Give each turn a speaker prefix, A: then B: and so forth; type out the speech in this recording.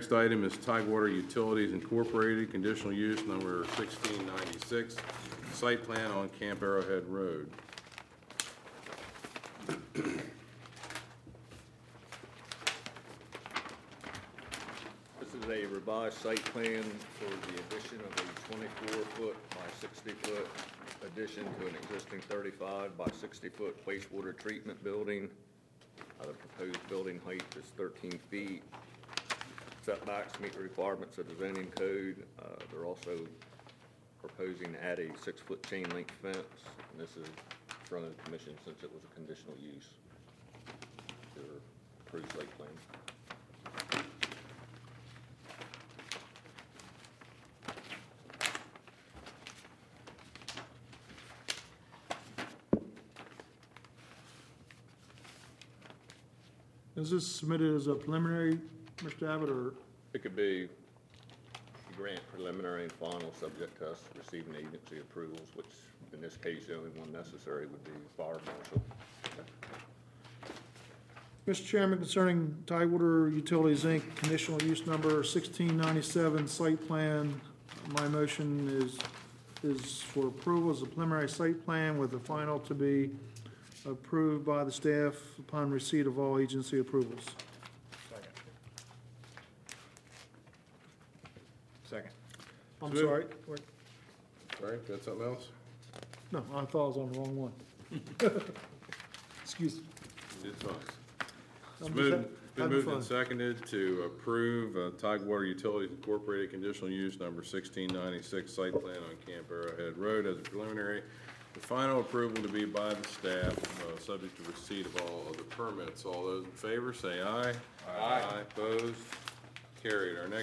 A: next item is Tidewater Utilities Incorporated, conditional use number 1696, site plan on Camp Arrowhead Road.
B: This is a revised site plan for the addition of a 24-foot by 60-foot addition to an existing 35 by 60-foot wastewater treatment building. The proposed building height is 13 feet. Setbacks meet the requirements of the zoning code. They're also proposing to add a 6-foot chain link fence, and this is in front of the commission since it was a conditional use. Their approved site plan.
C: Is this submitted as a preliminary, Mr. Abbott, or?
B: It could be grant preliminary and final, subject to us receiving agency approvals, which in this case, the only one necessary would be fire marshal.
C: Mr. Chairman, concerning Tidewater Utilities, Inc., conditional use number 1697, site plan, my motion is for approval as a preliminary site plan with the final to be approved by the staff upon receipt of all agency approvals.
D: Second.
C: I'm
A: Move.
C: sorry. Wait.
A: Sorry, got something else?
C: No, I thought I was on the wrong one. Excuse me.
A: You did fine.
C: I'm
A: It's
C: just
A: been
C: having
A: moved
C: fun.
A: and seconded to approve Tidewater Utilities Incorporated conditional use number 1696 site plan on Camp Arrowhead Road as a preliminary. The final approval to be by the staff, subject to receipt of all other permits. All those in favor say aye. Aye. Opposed? Carried. Our next